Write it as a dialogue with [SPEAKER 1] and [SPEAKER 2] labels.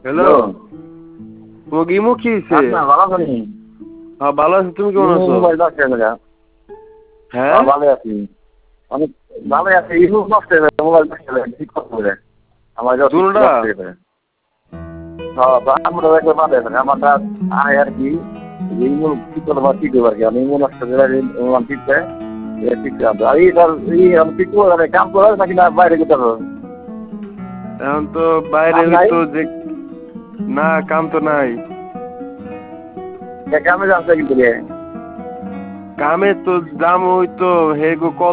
[SPEAKER 1] Hello, তোমাকে imo কি হয়েছে?
[SPEAKER 2] ভালো আছি।
[SPEAKER 1] হ্যাঁ ভালো আছি, তুমি কেমন আছো? হ্যাঁ
[SPEAKER 2] ভালো আছি, অনেক ভালো আছি। ইমো নষ্ট হয়ে গেছে, মোবাইল নষ্ট হয়ে গেছে, ঠিক করে আমার
[SPEAKER 1] দুটা
[SPEAKER 2] আমরা একবার বাদে আমারটা আয় আর কি ইমো ঠিক করে ঠিক হবে আর কি। আমি ইমো নষ্ট করে ঠিকছে ঠিক আমি ঠিক করে কাম করে নাকি না বাইরে যেতে হবে?
[SPEAKER 1] এখন তো বাইরে তো যে না, কাম তো নাই।
[SPEAKER 2] কামে যাচ্ছে কিন্তু
[SPEAKER 1] কামে তো দাম হইতো হেগো